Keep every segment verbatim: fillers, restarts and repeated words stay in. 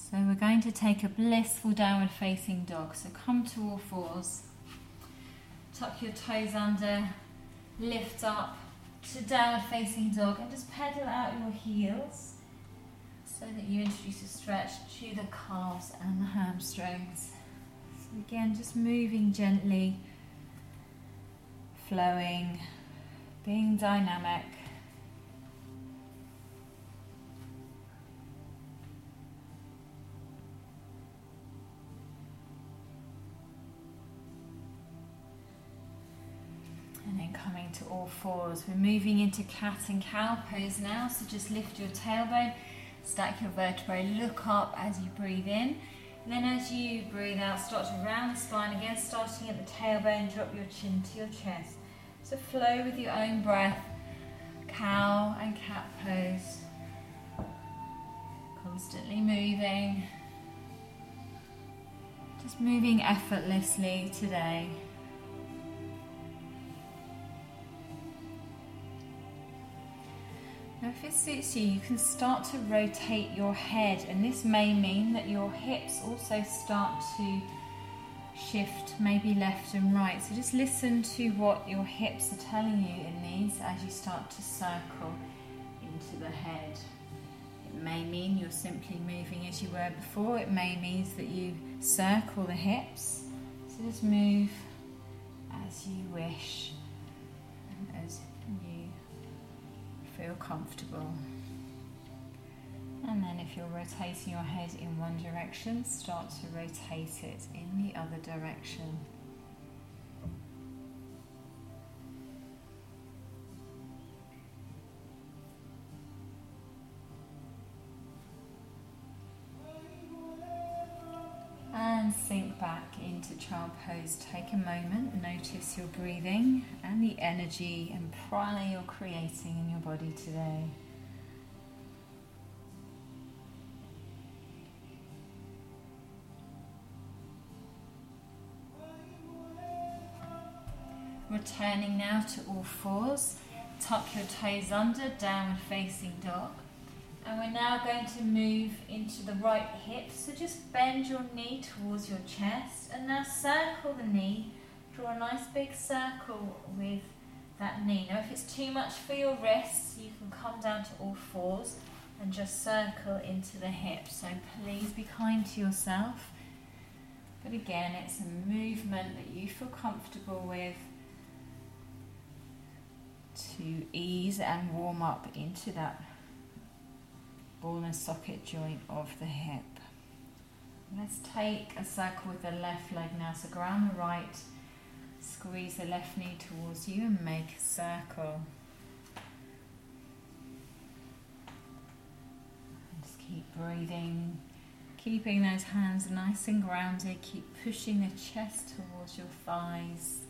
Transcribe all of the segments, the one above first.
So we're going to take a blissful downward facing dog. So come to all fours, tuck your toes under, lift up to downward facing dog and just pedal out your heels so that you introduce a stretch to the calves and the hamstrings. So again, just moving gently, flowing, being dynamic. And then coming to all fours. We're moving into cat and cow pose now. So just lift your tailbone, stack your vertebrae, look up as you breathe in. And then as you breathe out, start to round the spine again, starting at the tailbone, drop your chin to your chest. So flow with your own breath, cow and cat pose. Constantly moving. Just moving effortlessly today. Now if it suits you, you can start to rotate your head, and this may mean that your hips also start to shift, maybe left and right. So just listen to what your hips are telling you in these as you start to circle into the head. It may mean you're simply moving as you were before. It may mean that you circle the hips. So just move as you wish and as you feel comfortable. And then if you're rotating your head in one direction, start to rotate it in the other direction. And sink back into child pose. Take a moment, notice your breathing and the energy and prana you're creating in your body today. Returning now to all fours, tuck your toes under, downward facing dog. And we're now going to move into the right hip, so just bend your knee towards your chest and now circle the knee. Draw a nice big circle with that knee. Now if it's too much for your wrists, you can come down to all fours and just circle into the hip. So please be kind to yourself. But again, it's a movement that you feel comfortable with to ease and warm up into that ball and socket joint of the hip. Let's take a circle with the left leg now. So ground the right, squeeze the left knee towards you and make a circle. And just keep breathing, keeping those hands nice and grounded. Keep pushing the chest towards your thighs.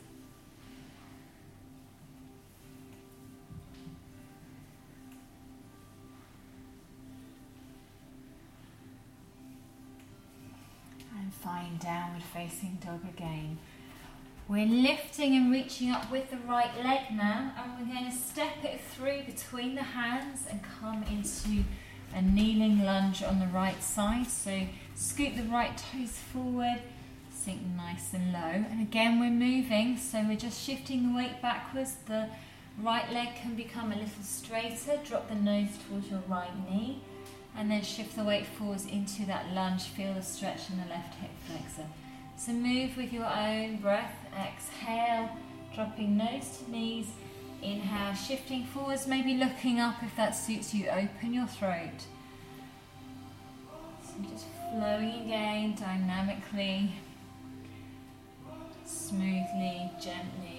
Find downward facing dog again. We're lifting and reaching up with the right leg now, and we're going to step it through between the hands and come into a kneeling lunge on the right side. So scoot the right toes forward, sink nice and low, and again we're moving, so we're just shifting the weight backwards. The right leg can become a little straighter, drop the nose towards your right knee. And then shift the weight forwards into that lunge. Feel the stretch in the left hip flexor. So move with your own breath. Exhale, dropping nose to knees. Inhale, shifting forwards, maybe looking up if that suits you. Open your throat. So just flowing again, dynamically, smoothly, gently.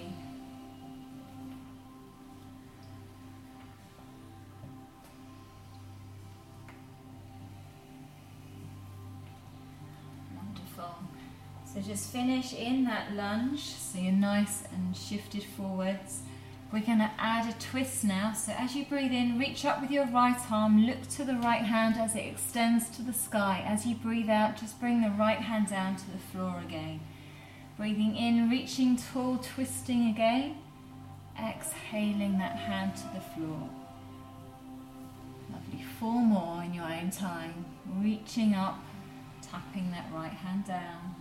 So just finish in that lunge, so you're nice and shifted forwards. We're going to add a twist now. So as you breathe in, reach up with your right arm, look to the right hand as it extends to the sky. As you breathe out, just bring the right hand down to the floor again. Breathing in, reaching tall, twisting again. Exhaling that hand to the floor. Lovely, four more in your own time. Reaching up tapping that right hand down.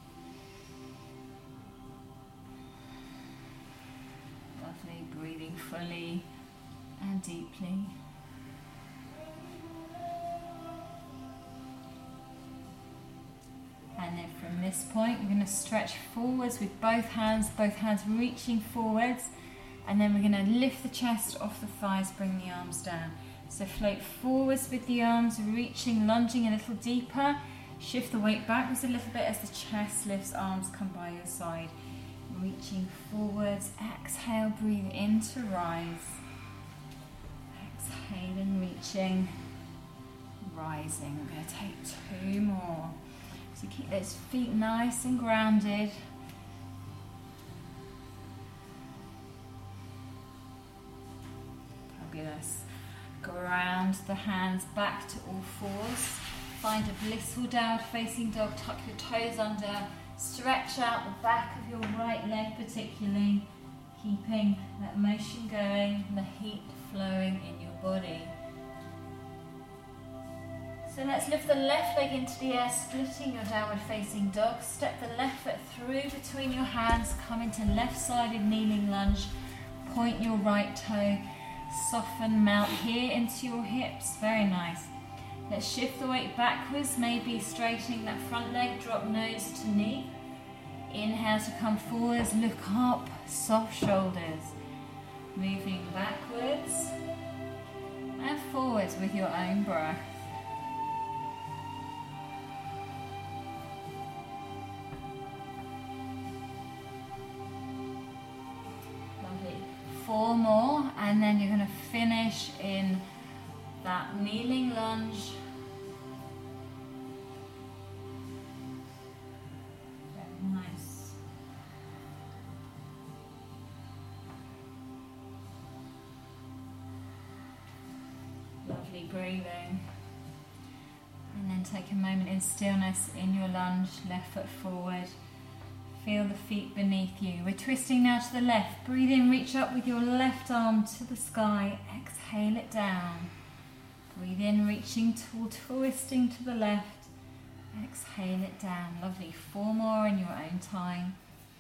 Lovely, breathing fully and deeply. And then from this point, we're going to stretch forwards with both hands, both hands reaching forwards. And then we're going to lift the chest off the thighs, bring the arms down. So float forwards with the arms, reaching, lunging a little deeper. Shift the weight backwards a little bit as the chest lifts, arms come by your side. Reaching forwards, exhale, breathe in to rise. Exhaling, reaching, rising. We're going to take two more. So keep those feet nice and grounded. Fabulous. Ground the hands back to all fours. Find a blissful downward facing dog. Tuck your toes under. Stretch out the back of your right leg particularly. Keeping that motion going and the heat flowing in your body. So let's lift the left leg into the air, splitting your downward facing dog. Step the left foot through between your hands. Come into left-sided kneeling lunge. Point your right toe. Soften, melt here into your hips. Very nice. Let's shift the weight backwards, maybe straightening that front leg, drop nose to knee. Inhale to come forwards, look up, soft shoulders. Moving backwards and forwards with your own breath. Lovely. Four more, and then you're going to finish in that kneeling lunge. Very nice. Lovely breathing. And then take a moment in stillness in your lunge, left foot forward. Feel the feet beneath you. We're twisting now to the left. Breathe in, reach up with your left arm to the sky. Exhale it down. Breathe in, reaching toward twisting to the left. Exhale it down. Lovely. Four more in your own time.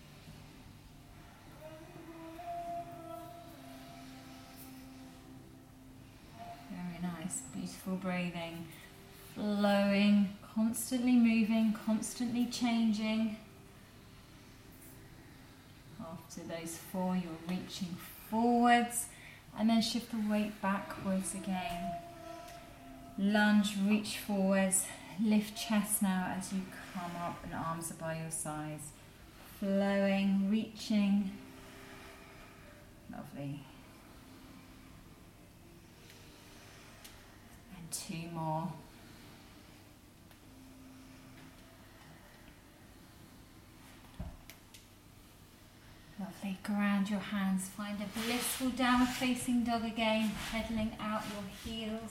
Very nice. Beautiful breathing. Flowing, constantly moving, constantly changing. After those four, you're reaching forwards and then shift the weight backwards again. Lunge, reach forwards, lift chest now as you come up and arms are by your sides. Flowing, reaching. Lovely. And two more. Lovely. Ground your hands. Find a blissful downward facing dog again, pedaling out your heels.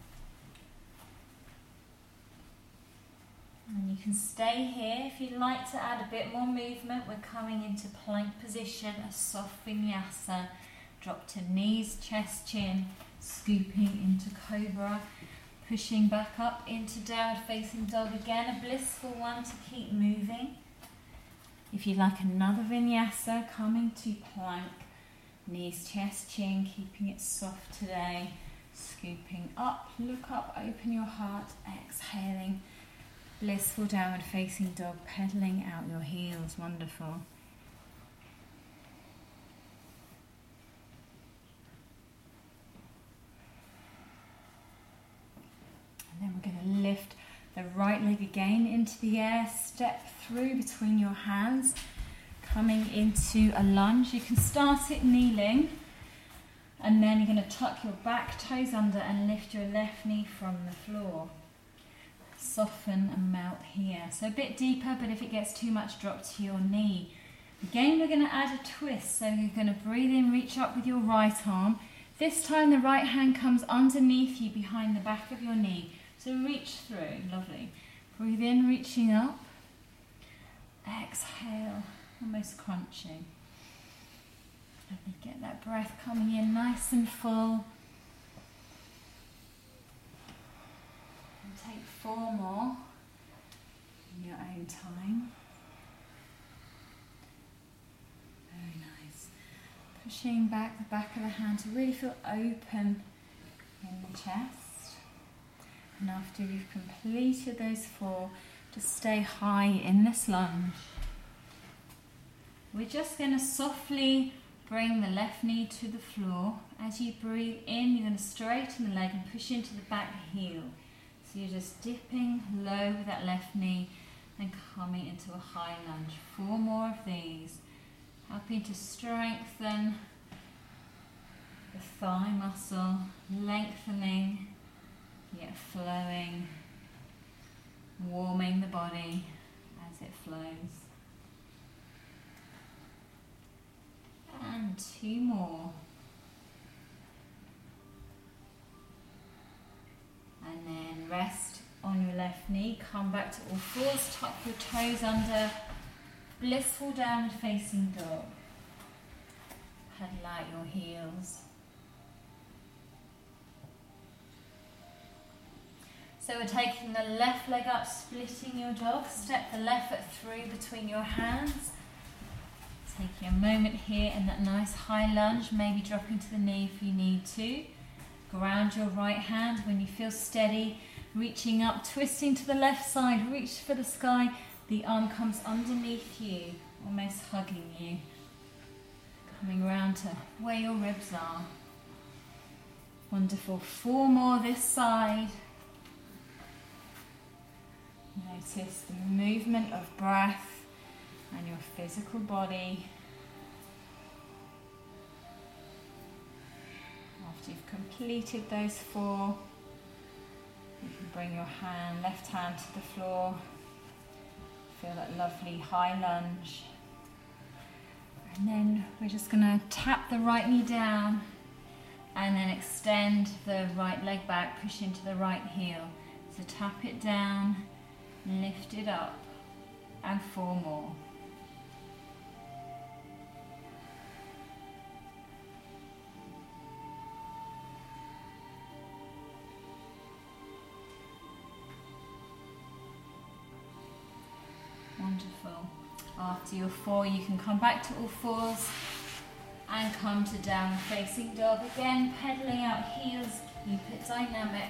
And you can stay here. If you'd like to add a bit more movement, we're coming into plank position, a soft vinyasa. Drop to knees, chest, chin, scooping into cobra, pushing back up into downward facing dog again, a blissful one to keep moving. If you'd like another vinyasa, coming to plank, knees, chest, chin, keeping it soft today, scooping up, look up, open your heart, exhaling. Blissful downward facing dog, pedaling out your heels. Wonderful. And then we're going to lift the right leg again into the air. Step through between your hands, coming into a lunge. You can start it kneeling, and then you're going to tuck your back toes under and lift your left knee from the floor. Soften and melt here. So a bit deeper, but if it gets too much, drop to your knee. Again, we're going to add a twist. So you're going to breathe in, reach up with your right arm. This time the right hand comes underneath you behind the back of your knee. So reach through. Lovely. Breathe in, reaching up. Exhale, almost crunching. Lovely. Get that breath coming in nice and full. Take four more. in your own time. Very nice. Pushing back the back of the hand to really feel open in the chest. And after you've completed those four, just stay high in this lunge. We're just going to softly bring the left knee to the floor. As you breathe in, you're going to straighten the leg and push into the back heel. So you're just dipping low with that left knee and coming into a high lunge. Four more of these, helping to strengthen the thigh muscle, lengthening yet flowing, warming the body as it flows. And two more. And then rest on your left knee, come back to all fours, tuck your toes under, blissful downward facing dog. Pedal out your heels. So we're taking the left leg up, splitting your dog, step the left foot through between your hands. Taking a moment here in that nice high lunge, maybe dropping to the knee if you need to. Ground your right hand when you feel steady, reaching up, twisting to the left side, reach for the sky. The arm comes underneath you, almost hugging you. Coming round to where your ribs are. Wonderful. Four more this side. Notice the movement of breath and your physical body. After you've completed those four, you can bring your hand, left hand to the floor. Feel that lovely high lunge. And then we're just going to tap the right knee down and then extend the right leg back, push into the right heel. So tap it down, lift it up, and four more. Wonderful. After your four, you can come back to all fours and come to downward facing dog again, pedaling out heels, keep it dynamic.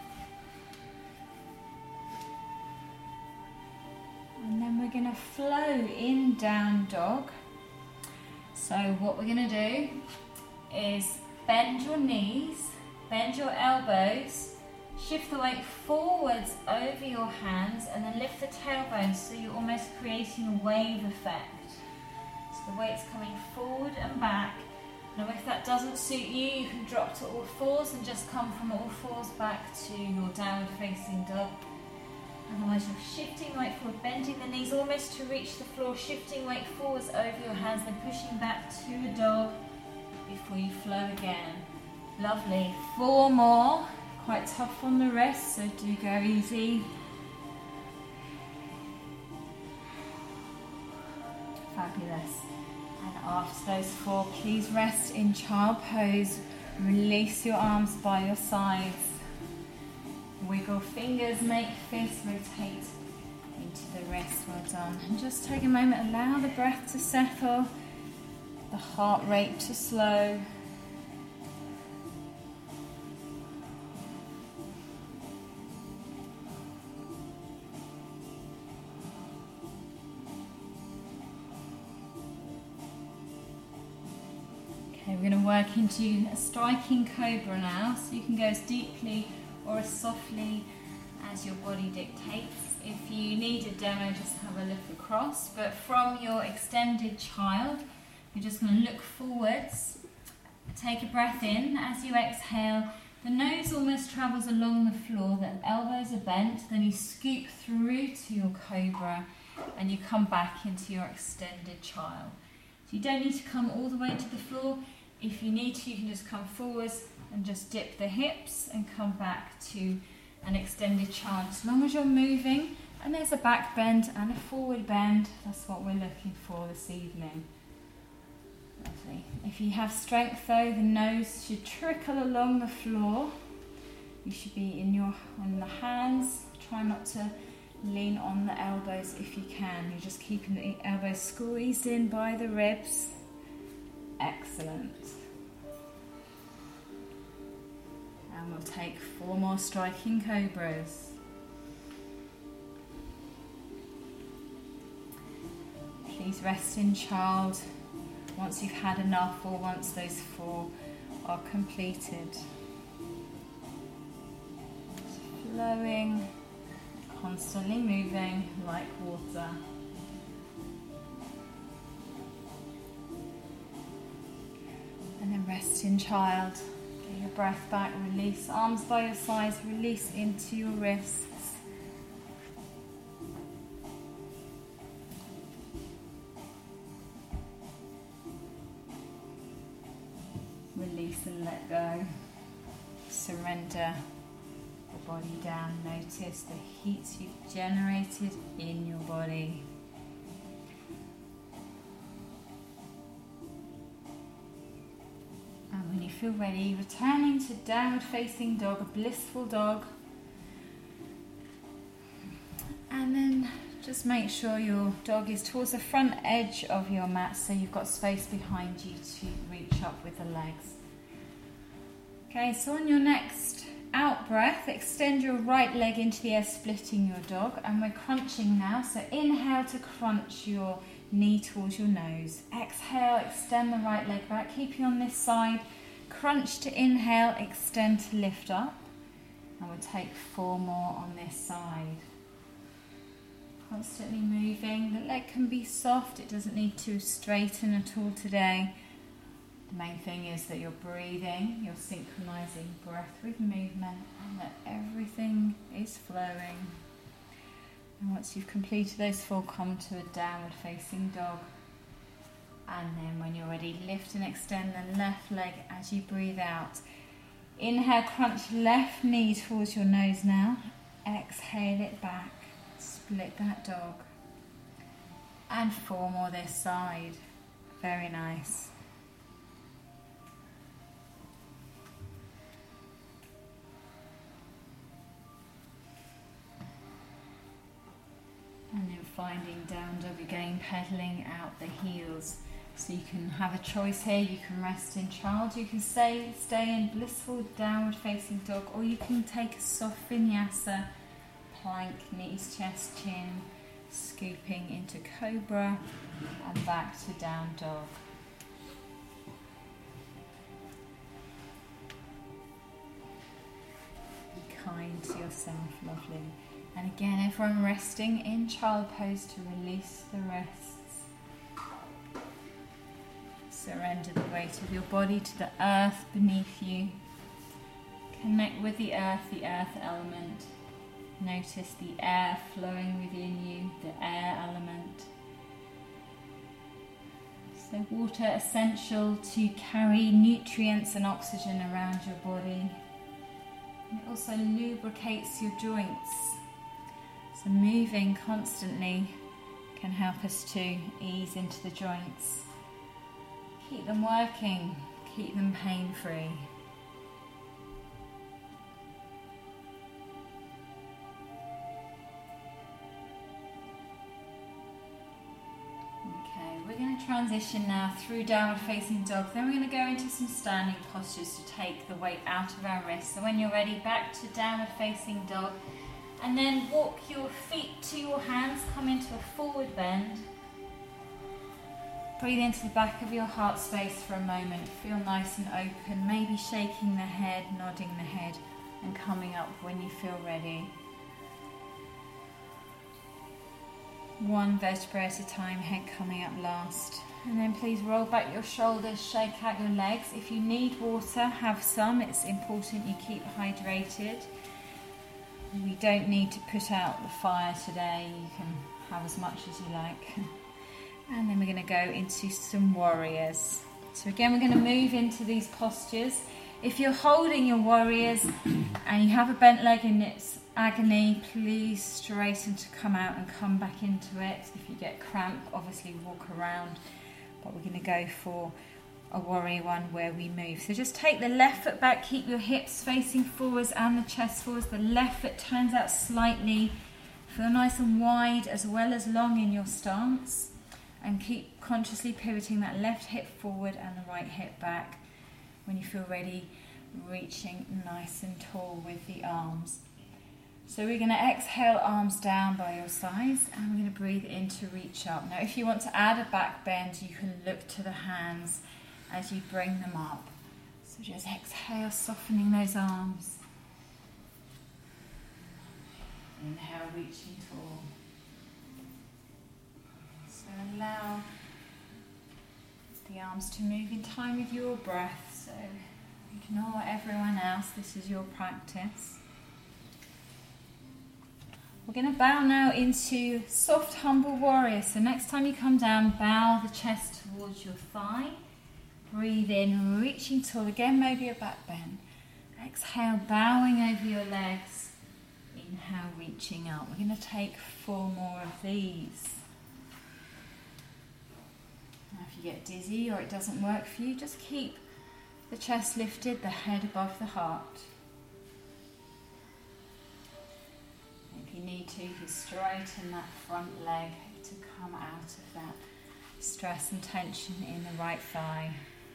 And then we're going to flow in down dog. So what we're going to do is bend your knees, bend your elbows, shift the weight forwards over your hands and then lift the tailbone so you're almost creating a wave effect. So the weight's coming forward and back. Now if that doesn't suit you, you can drop to all fours and just come from all fours back to your downward facing dog. Otherwise you're shifting weight forward, bending the knees almost to reach the floor, shifting weight forwards over your hands, then pushing back to a dog before you flow again. Lovely. Four more. Quite tough on the wrists, so do go easy. Fabulous. And after those four, please rest in child pose. Release your arms by your sides. Wiggle fingers, make fists, rotate into the wrist. Well done. And just take a moment, allow the breath to settle, the heart rate to slow. Okay, we're going to work into a striking cobra now, so you can go as deeply or as softly as your body dictates. If you need a demo, just have a look across. But from your extended child, you're just going to look forwards, take a breath in. As you exhale, the nose almost travels along the floor, the elbows are bent, then you scoop through to your cobra and you come back into your extended child. So you don't need to come all the way to the floor. If you need to, you can just come forwards and just dip the hips and come back to an extended child. As long as you're moving, and there's a back bend and a forward bend, that's what we're looking for this evening. Lovely. If you have strength though, the nose should trickle along the floor. You should be in your on the hands. Try not to Lean on the elbows if you can. You're just keeping the elbows squeezed in by the ribs. Excellent. And we'll take four more striking cobras. Please rest in child once you've had enough or once those four are completed. Flowing, constantly moving like water. And then rest in child. Get your breath back, release arms by your sides, release into your wrists. Release and let go. Surrender the body down. Notice the heat you've generated in your body. And when you feel ready, returning to downward facing dog, a blissful dog. And then just make sure your dog is towards the front edge of your mat so you've got space behind you to reach up with the legs. Okay, so on your next out breath, extend your right leg into the air, splitting your dog, and we're crunching now. So inhale to crunch your knee towards your nose. Exhale, extend the right leg back, keeping on this side. Crunch to inhale, extend to lift up. And we'll take four more on this side. Constantly moving. The leg can be soft, it doesn't need to straighten at all today. The main thing is that you're breathing, you're synchronizing breath with movement, and that everything is flowing. And once you've completed those four, come to a downward facing dog. And then when you're ready, lift and extend the left leg as you breathe out. Inhale, crunch left knee towards your nose now. Exhale it back. Split that dog. And four more this side. Very nice. And then finding down dog again, pedaling out the heels. So you can have a choice here. You can rest in child, you can stay, stay in blissful downward facing dog, or you can take a soft vinyasa, plank, knees, chest, chin, scooping into cobra and back to down dog. Be kind to yourself, lovely. And again, everyone resting in child pose to release the wrists. Surrender the weight of your body to the earth beneath you. Connect with the earth, the earth element. Notice the air flowing within you, the air element. So water essential to carry nutrients and oxygen around your body. And it also lubricates your joints. So moving constantly can help us to ease into the joints. Keep them working, keep them pain-free. Okay, we're going to transition now through downward facing dog. Then we're going to go into some standing postures to take the weight out of our wrists. So when you're ready, back to downward facing dog. And then walk your feet to your hands, come into a forward bend. Breathe into the back of your heart space for a moment. Feel nice and open, maybe shaking the head, nodding the head, and coming up when you feel ready. One vertebra at a time, head coming up last. And then please roll back your shoulders, shake out your legs. If you need water, have some. It's important you keep hydrated. We don't need to put out the fire today. You can have as much as you like. And then we're going to go into some warriors. So again, we're going to move into these postures. If you're holding your warriors and you have a bent leg and it's agony, please straighten to come out and come back into it. If you get cramp, obviously walk around. But we're going to go for a warrior one where we move. So just take the left foot back, keep your hips facing forwards and the chest forwards. The left foot turns out slightly, Feel nice and wide as well as long in your stance, and keep consciously pivoting that left hip forward and the right hip back. When you feel ready, reaching nice and tall with the arms. So we're going to exhale, arms down by your sides, and we're going to breathe in to reach up. Now if you want to add a back bend, you can look to the hands as you bring them up. So just exhale, softening those arms. Inhale, reaching tall. So allow the arms to move in time with your breath. So ignore everyone else, this is your practice. We're going to bow now into soft, humble warrior. So next time you come down, bow the chest towards your thigh. Breathe in, reaching tall. Again, maybe a back bend. Exhale, bowing over your legs. Inhale, reaching up. We're going to take four more of these. Now if you get dizzy or it doesn't work for you, just keep the chest lifted, the head above the heart. If you need to, you can straighten that front leg to come out of that stress and tension in the right thigh.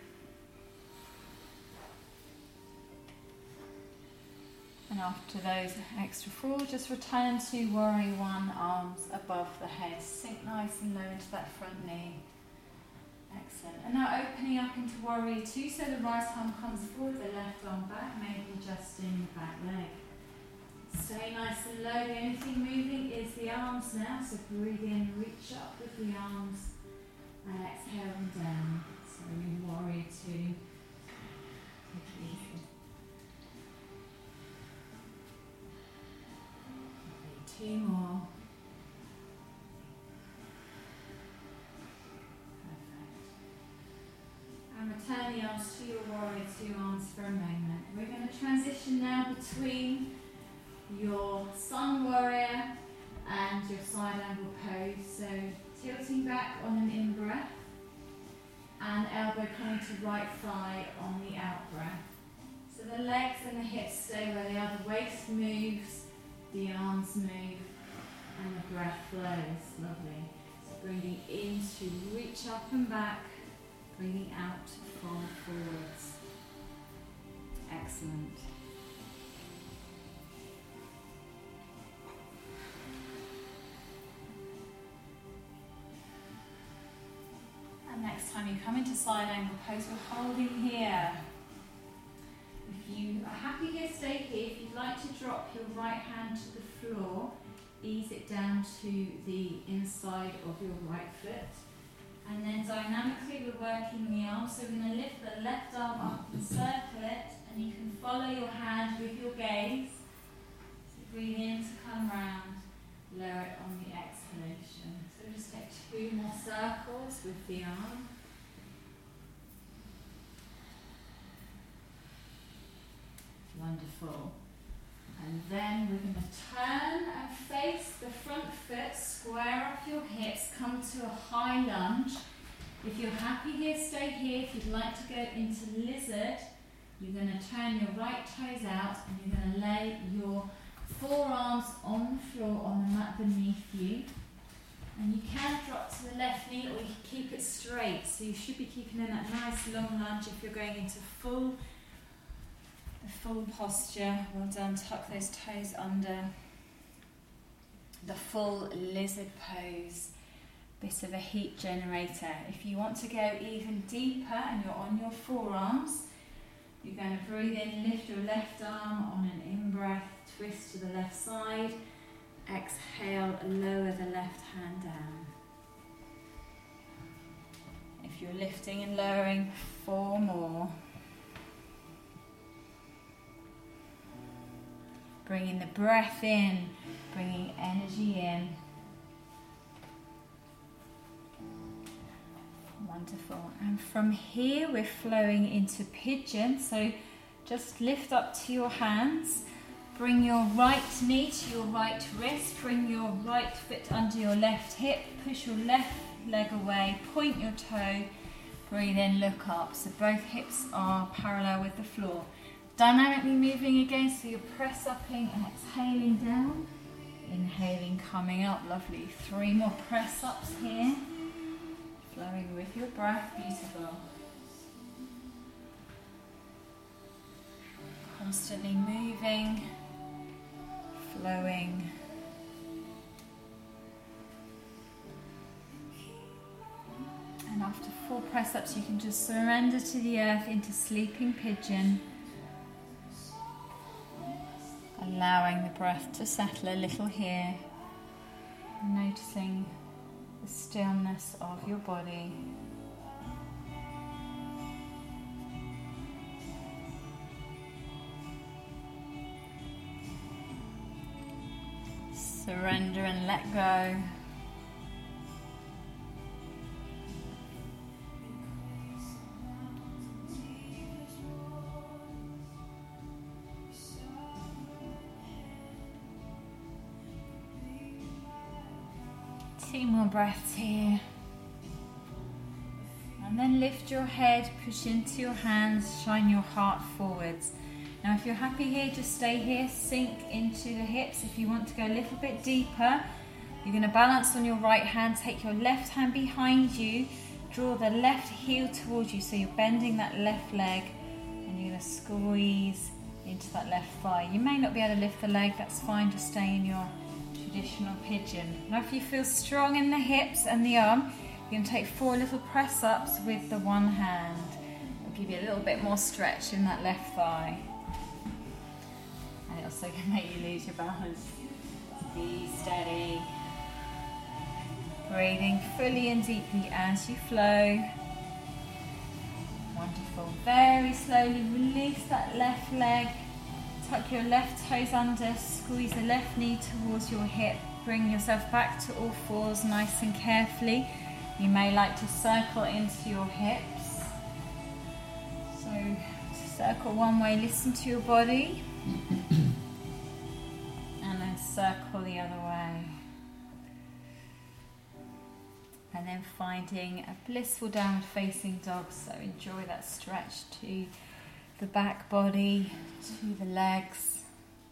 And after those extra four, just return to warrior one, arms above the head. Sink nice and low into that front knee. Excellent. And now opening up into warrior two, so the right arm comes forward, the left arm back, maybe adjusting the back leg. Stay nice and low. The only thing moving is the arms now, so breathe in, reach up with the arms, and exhale them down. So in warrior two, take it easy. Two more. And return the arms to your warrior two, arms for a moment. We're going to transition now between your sun warrior and your side angle pose. So tilting back on an in breath and elbow coming to right thigh on the out breath. So the legs and the hips stay where they are, the waist moves, the arms move, and the breath flows. Lovely. So breathing in to reach up and back, breathing out to fold forwards. Excellent. And next time you come into side angle pose, we're holding here. If you are happy here, stay here. If you'd like to drop your right hand to the floor, ease it down to the inside of your right foot. And then dynamically we're working the arm, so we're going to lift the left arm up and circle it, and you can follow your hand with your gaze. So breathe in to come round, lower it on the exhalation. So just take two more circles with the arm. Wonderful. And then we're going to turn and face the front foot, square off your hips, come to a high lunge. If you're happy here, stay here. If you'd like to go into lizard, you're going to turn your right toes out and you're going to lay your forearms on the floor on the mat beneath you. And you can drop to the left knee, or you can keep it straight. So you should be keeping in that nice long lunge if you're going into full The full posture. Well done. Tuck those toes under. The full lizard pose. Bit of a heat generator. If you want to go even deeper and you're on your forearms, you're going to breathe in, lift your left arm on an in-breath, twist to the left side. Exhale, lower the left hand down. If you're lifting and lowering, four more. Bringing the breath in, bringing energy in. Wonderful. And from here we're flowing into pigeon. So just lift up to your hands. Bring your right knee to your right wrist. Bring your right foot under your left hip. Push your left leg away. Point your toe. Breathe in, look up. So both hips are parallel with the floor. Dynamically moving again, so you're press upping and exhaling down. Inhaling, coming up, lovely. Three more press ups here. Flowing with your breath, beautiful. Constantly moving, flowing. And after four press ups, you can just surrender to the earth into sleeping pigeon. Allowing the breath to settle a little here. Noticing the stillness of your body. Surrender and let go. Two more breaths here. And then lift your head, push into your hands, shine your heart forwards. Now if you're happy here, just stay here, sink into the hips. If you want to go a little bit deeper, you're going to balance on your right hand, take your left hand behind you, draw the left heel towards you, so you're bending that left leg, and you're going to squeeze into that left thigh. You may not be able to lift the leg, that's fine, just stay in your traditional pigeon. Now if you feel strong in the hips and the arm, you're going to take four little press ups with the one hand. It'll give you a little bit more stretch in that left thigh. And it also can make you lose your balance. Be steady. Breathing fully and deeply as you flow. Wonderful. Very slowly release that left leg. Tuck your left toes under, squeeze the left knee towards your hip. Bring yourself back to all fours nice and carefully. You may like to circle into your hips. So circle one way, listen to your body. And then circle the other way. And then finding a blissful downward facing dog. So enjoy that stretch to the back body, to the legs.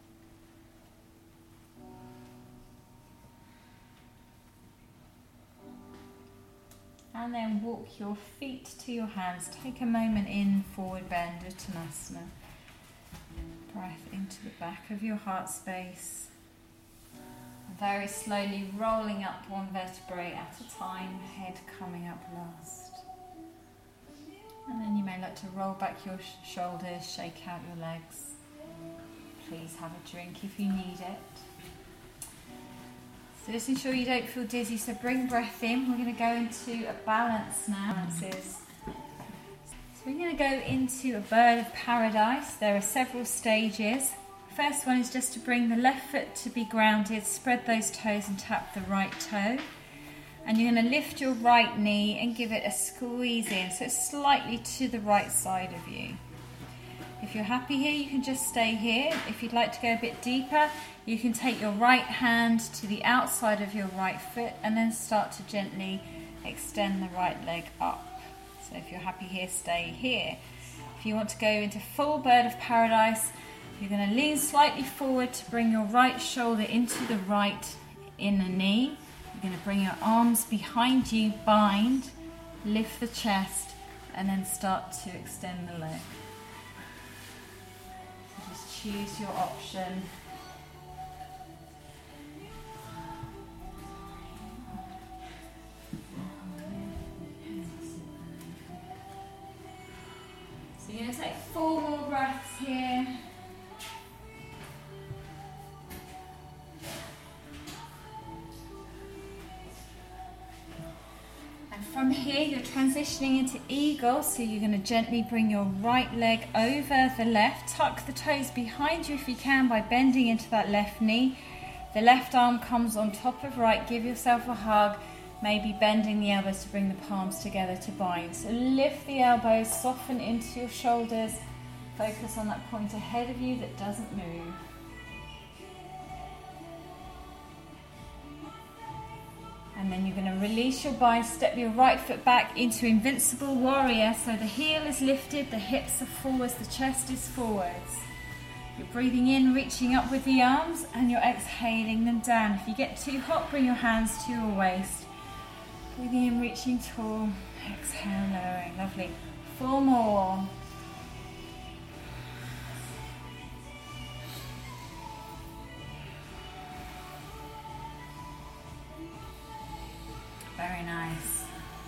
And then walk your feet to your hands. Take a moment in forward bend, Uttanasana. Breath into the back of your heart space. Very slowly rolling up one vertebrae at a time, head coming up last. And then you may like to roll back your sh- shoulders, shake out your legs. Please have a drink if you need it. So just ensure you don't feel dizzy, so bring breath in. We're going to go into a balance now. Balances. So we're going to go into a bird of paradise. There are several stages. First one is just to bring the left foot to be grounded, spread those toes and tap the right toe. And you're going to lift your right knee and give it a squeeze in, so it's slightly to the right side of you. If you're happy here, you can just stay here. If you'd like to go a bit deeper, you can take your right hand to the outside of your right foot and then start to gently extend the right leg up. So if you're happy here, stay here. If you want to go into full bird of paradise, you're going to lean slightly forward to bring your right shoulder into the right inner knee. You're going to bring your arms behind you, bind, lift the chest, and then start to extend the leg. So just choose your option. So you're going to take four more breaths here. From here, you're transitioning into eagle, so you're going to gently bring your right leg over the left. Tuck the toes behind you if you can by bending into that left knee. The left arm comes on top of right. Give yourself a hug, maybe bending the elbows to bring the palms together to bind. So lift the elbows, soften into your shoulders. Focus on that point ahead of you that doesn't move. And then you're going to release your bind, step your right foot back into Invincible Warrior. So the heel is lifted, the hips are forwards, the chest is forwards. You're breathing in, reaching up with the arms, and you're exhaling them down. If you get too hot, bring your hands to your waist. Breathing in, reaching tall, exhale, lowering. Lovely. Four more. Very nice.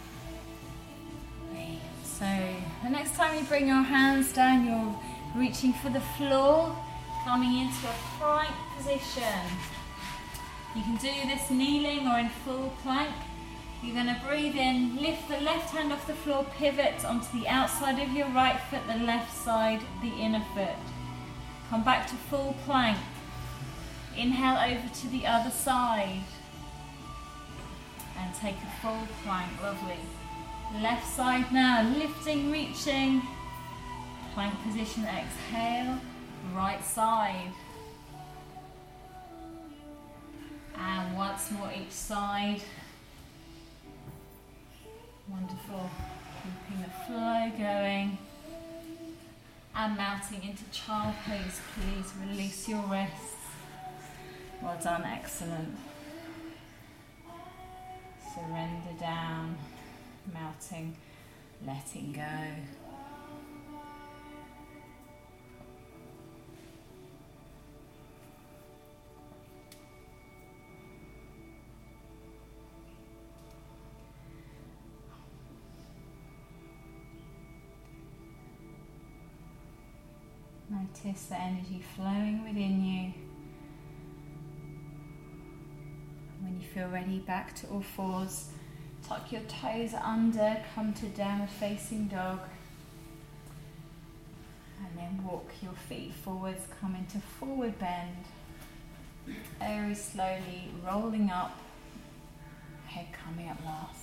So the next time you bring your hands down, you're reaching for the floor, coming into a plank position. You can do this kneeling or in full plank. You're going to breathe in, lift the left hand off the floor, pivot onto the outside of your right foot, the left side, the inner foot. Come back to full plank. Inhale over to the other side. And take a full plank, lovely. Left side now, lifting, reaching. Plank position, exhale. Right side. And once more each side. Wonderful. Keeping the flow going. And mounting into child pose, please release your wrists. Well done, excellent. Surrender down, melting, letting go. Notice the energy flowing within you. When you feel ready, back to all fours. Tuck your toes under, come to downward facing dog. And then walk your feet forwards, come into forward bend. Very slowly rolling up, head coming up last.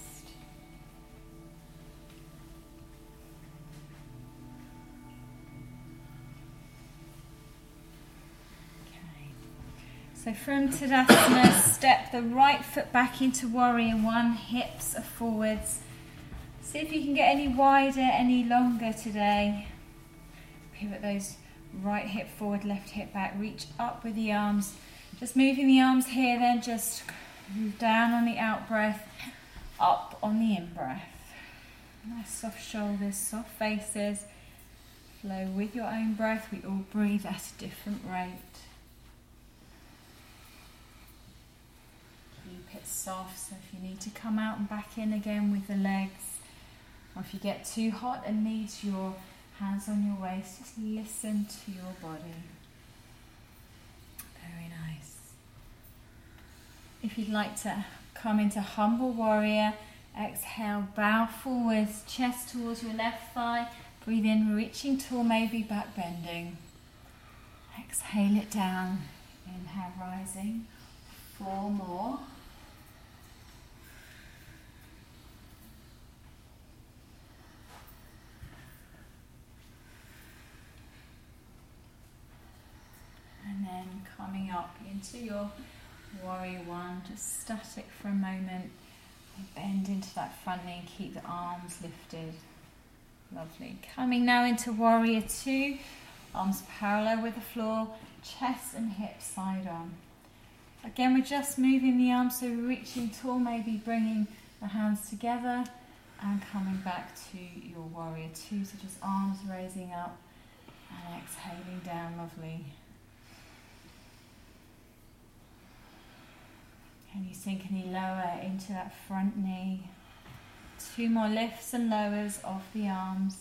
So from Tadasana, step the right foot back into Warrior One, hips are forwards. See if you can get any wider, any longer today. Pivot those right hip forward, left hip back, reach up with the arms. Just moving the arms here, then just move down on the out breath, up on the in breath. Nice soft shoulders, soft faces. Flow with your own breath. We all breathe at a different rate. Keep it soft, so if you need to come out and back in again with the legs, or if you get too hot and need your hands on your waist, just listen to your body. Very nice. If you'd like to come into humble warrior, exhale, bow forwards, chest towards your left thigh, breathe in, reaching tall, maybe back bending. Exhale it down, inhale, rising, four more. And then coming up into your Warrior One, just static for a moment. Bend into that front knee and keep the arms lifted. Lovely. Coming now into Warrior Two, arms parallel with the floor, chest and hips side on. Again, we're just moving the arms, so we're reaching tall, maybe bringing the hands together and coming back to your Warrior Two. So just arms raising up and exhaling down, lovely. Can you sink any lower into that front knee? Two more lifts and lowers of the arms.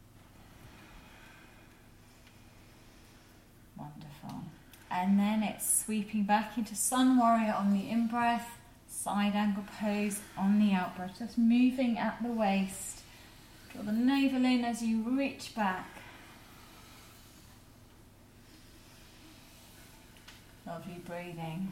Wonderful. And then it's sweeping back into Sun Warrior on the in-breath, side angle pose on the out-breath. Just moving at the waist. Draw the navel in as you reach back. Lovely breathing.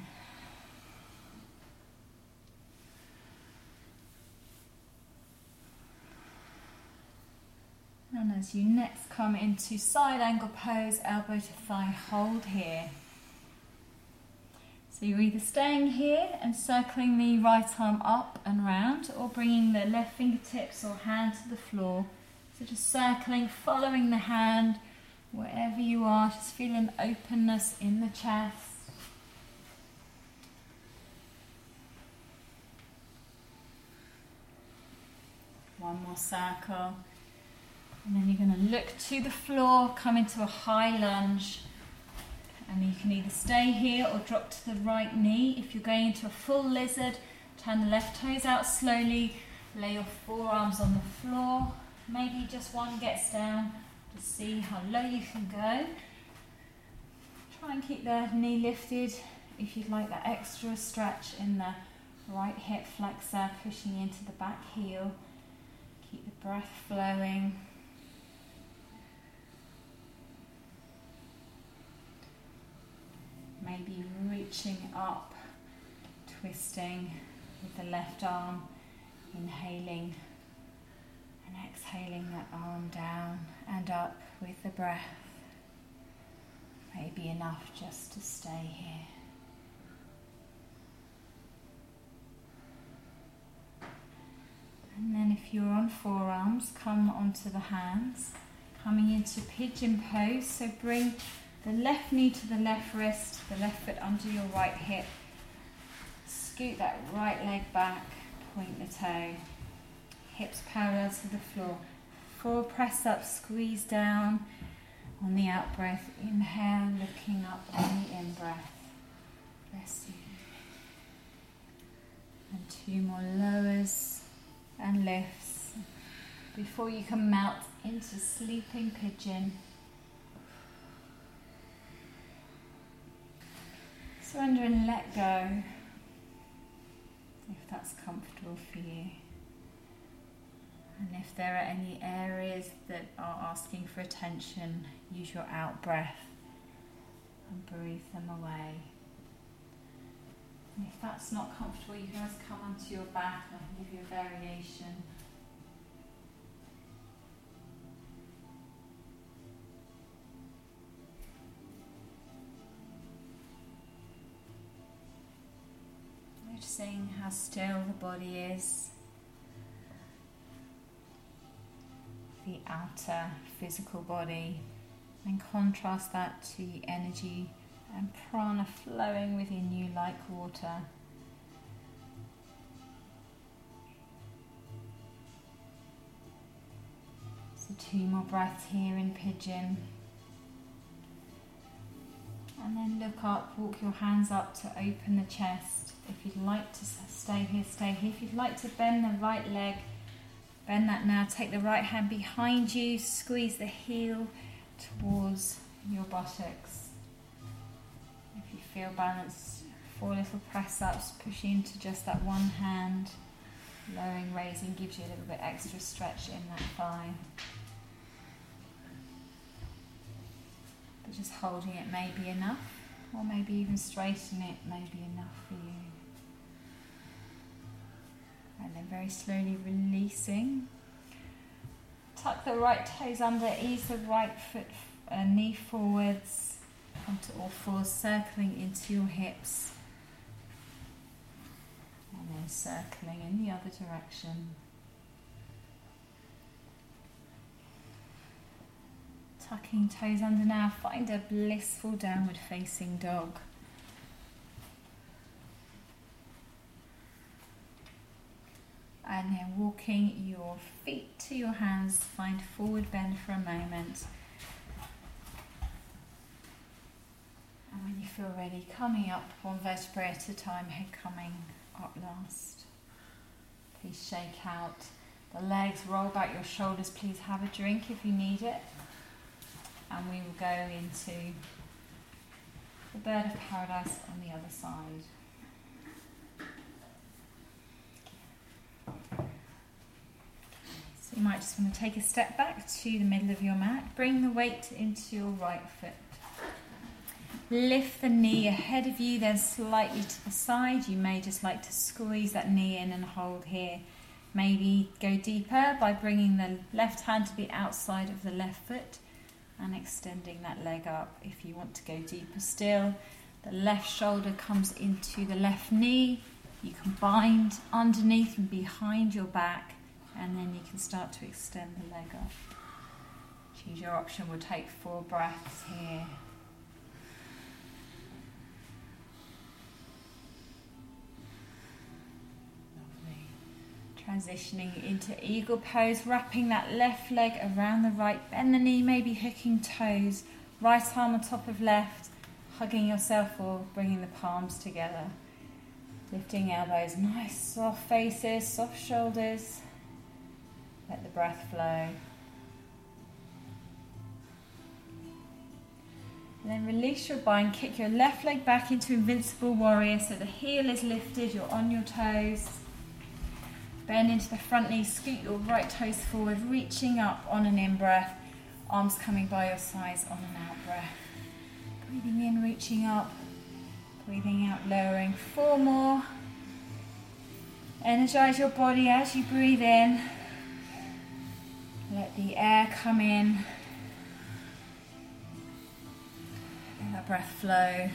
And as you next come into side angle pose, elbow to thigh, hold here. So you're either staying here and circling the right arm up and round, or bringing the left fingertips or hand to the floor. So just circling, following the hand, Wherever you are, just feel an openness in the chest. One more circle. And then you're going to look to the floor, come into a high lunge. And you can either stay here or drop to the right knee. If you're going into a full lizard, turn the left toes out slowly. Lay your forearms on the floor. Maybe just one gets down to see how low you can go. Try and keep the knee lifted if you'd like that extra stretch in the right hip flexor, pushing into the back heel. Keep the breath flowing. Maybe reaching up, twisting with the left arm, inhaling and exhaling that arm down and up with the breath. Maybe enough just to stay here. And then if you're on forearms, come onto the hands, coming into pigeon pose. So bring the left knee to the left wrist, the left foot under your right hip. Scoot that right leg back, point the toe. Hips parallel to the floor. Four press up, squeeze down. On the out breath, inhale, looking up on the in breath. Bless you. And two more lowers and lifts before you can melt into sleeping pigeon. Surrender and let go if that's comfortable for you. And if there are any areas that are asking for attention, use your out breath and breathe them away. And if that's not comfortable, you can always come onto your back and I can give you a variation. Noticing how still the body is. The outer physical body, and contrast that to the energy and prana flowing within you like water. So two more breaths here in pigeon. And then look up, walk your hands up to open the chest. If you'd like to stay here, stay here. If you'd like to bend the right leg, bend that now. Take the right hand behind you, squeeze the heel towards your buttocks. If you feel balanced, four little press ups, pushing into just that one hand. Lowering, raising gives you a little bit extra stretch in that thigh. But just holding it may be enough, or maybe even straightening it may be enough for you. And then very slowly releasing. Tuck the right toes under, ease the right foot, uh, knee forwards. Come to all fours, circling into your hips. And then circling in the other direction. Tucking toes under now, find a blissful downward facing dog. And then walking your feet to your hands, find forward bend for a moment. And when you feel ready, coming up one vertebrae at a time, head coming up last. Please shake out the legs, roll back your shoulders. Please have a drink if you need it. And we will go into the bird of paradise on the other side. So you might just want to take a step back to the middle of your mat. Bring the weight into your right foot. Lift the knee ahead of you, then slightly to the side. You may just like to squeeze that knee in and hold here. Maybe go deeper by bringing the left hand to the outside of the left foot and extending that leg up. If you want to go deeper still, the left shoulder comes into the left knee. You can bind underneath and behind your back, and then you can start to extend the leg up. Choose your option. We'll take four breaths here. Transitioning into eagle pose, wrapping that left leg around the right, bend the knee, maybe hooking toes, right arm on top of left, hugging yourself or bringing the palms together. Lifting elbows, nice soft faces, soft shoulders. Let the breath flow. And then release your bind, kick your left leg back into Invincible Warrior so the heel is lifted, you're on your toes. Bend into the front knee, scoot your right toes forward, reaching up on an in-breath. Arms coming by your sides on an out-breath. Breathing in, reaching up. Breathing out, lowering. Four more. Energize your body as you breathe in. Let the air come in. Let that breath flow.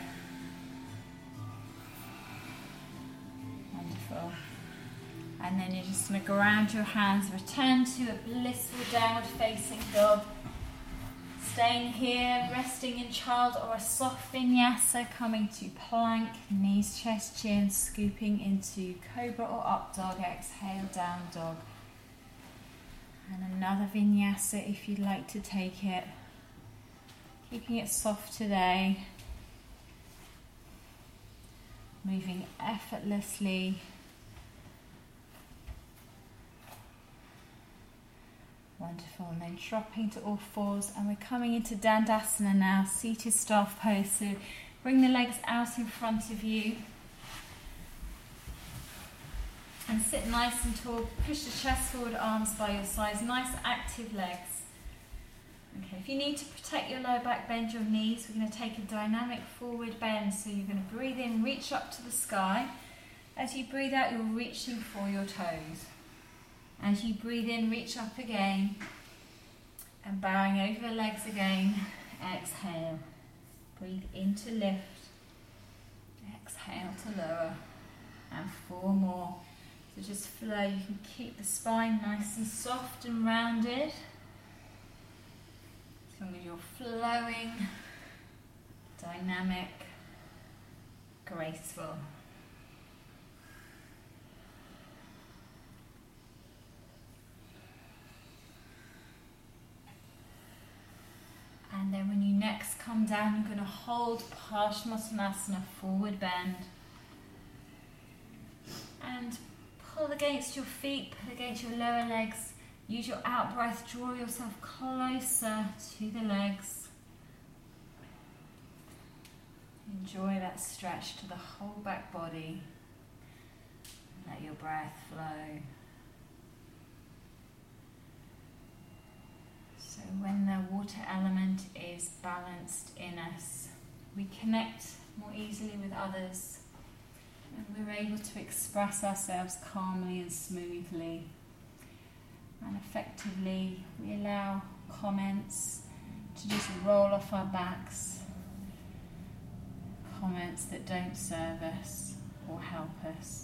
Wonderful. And then you're just going to ground your hands, return to a blissful downward facing dog. Staying here, resting in child or a soft vinyasa, coming to plank, knees, chest, chin, scooping into cobra or up dog, exhale, down dog. And another vinyasa if you'd like to take it. Keeping it soft today. Moving effortlessly. Wonderful, and then dropping to all fours, and we're coming into Dandasana now, seated staff pose. So bring the legs out in front of you and sit nice and tall. Push the chest forward, arms by your sides, nice active legs. Okay, if you need to protect your lower back, bend your knees. We're going to take a dynamic forward bend, so you're going to breathe in, reach up to the sky. As you breathe out, you're reaching for your toes. As you breathe in, reach up again, and bowing over the legs again, exhale. Breathe in to lift, exhale to lower, and four more. So just flow, you can keep the spine nice and soft and rounded, as long as you're flowing, dynamic, graceful. And then when you next come down, you're going to hold Paschimottanasana, forward bend. And pull against your feet, pull against your lower legs. Use your out breath, draw yourself closer to the legs. Enjoy that stretch to the whole back body. Let your breath flow. So when the water element is balanced in us, we connect more easily with others, and we're able to express ourselves calmly and smoothly. And effectively, we allow comments to just roll off our backs, comments that don't serve us or help us.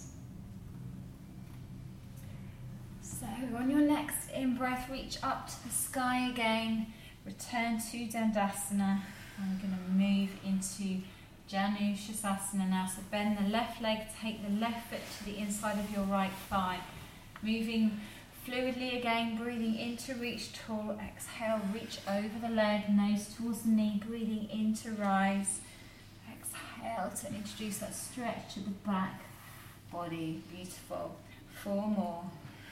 So on your next in-breath, reach up to the sky again, return to Dandasana. I'm going to move into Janu Shasana now. So bend the left leg, take the left foot to the inside of your right thigh. Moving fluidly again, breathing in to reach tall, exhale, reach over the leg, nose towards the knee, breathing in to rise. Exhale to introduce that stretch to the back body, beautiful. Four more.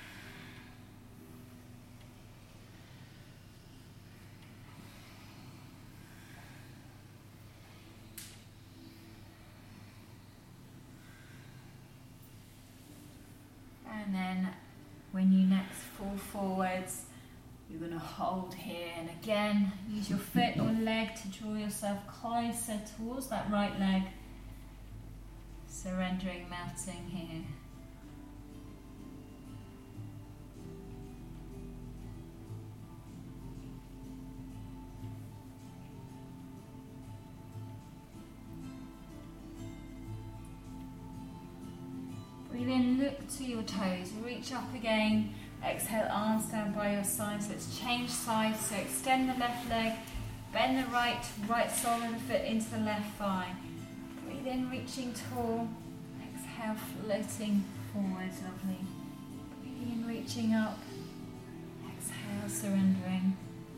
And then when you next fall forwards, you're going to hold here, and again use your foot or leg to draw yourself closer towards that right leg, surrendering, melting here. Breathe in, look to your toes, reach up again, Exhale, arms down by your sides. Let's change sides. So extend the left leg, bend the right, right sole of the foot into the left thigh. Breathe in, reaching tall. Exhale, floating forward, lovely. Breathe in, reaching up. Exhale, surrendering.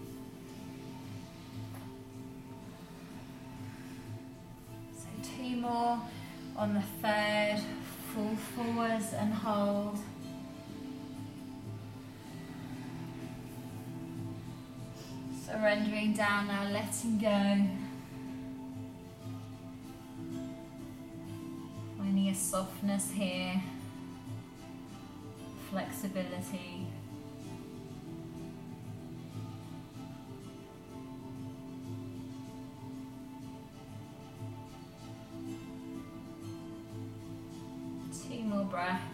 So two more on the third. Fall forwards and hold. Surrendering down now, letting go. Finding a softness here, flexibility. Two more breaths.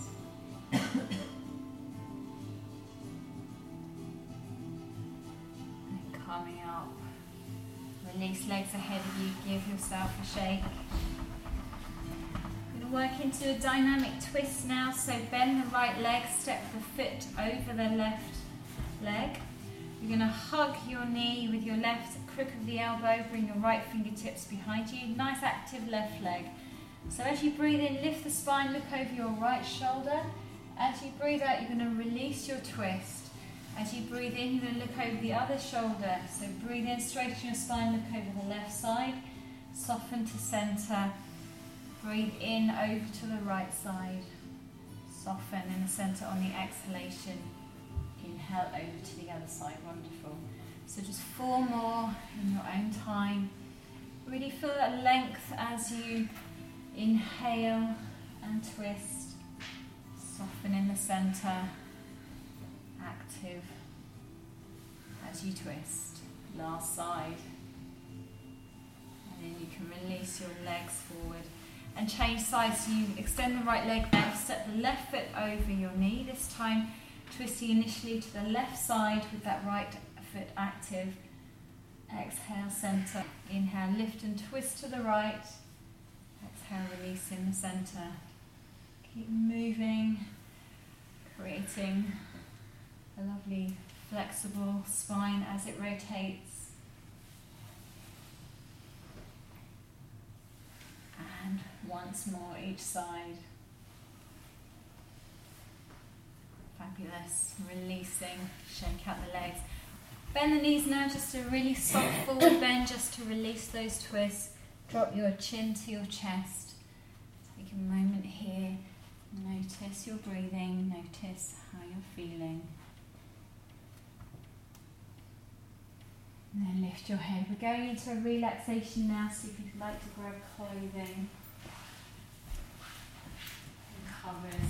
Coming up. Release legs ahead of you. Give yourself a shake. We're going to work into a dynamic twist now. So bend the right leg, step the foot over the left leg. You're going to hug your knee with your left crook of the elbow. Bring your right fingertips behind you. Nice active left leg. So as you breathe in, lift the spine, look over your right shoulder. As you breathe out, you're going to release your twist. As you breathe in, you're going to look over the other shoulder. So breathe in, straighten your spine, look over the left side. Soften to center. Breathe in, over to the right side. Soften in the center on the exhalation. Inhale over to the other side. Wonderful. So just four more in your own time. Really feel that length as you inhale and twist. Soften in the center. Active as you twist. Last side. And then you can release your legs forward and change sides. So you extend the right leg left, step the left foot over your knee. This time twisting initially to the left side with that right foot active. Exhale, center. Inhale, lift and twist to the right. Exhale, release in the center. Keep moving, creating a lovely flexible spine as it rotates. And once more each side. Fabulous. Releasing, shake out the legs. Bend the knees now, just a really soft forward bend, just to release those twists. Drop your chin to your chest. Take a moment here. Notice your breathing, notice how you're feeling. And then lift your head. We're going into a relaxation now, so if you'd like to grab clothing and covers.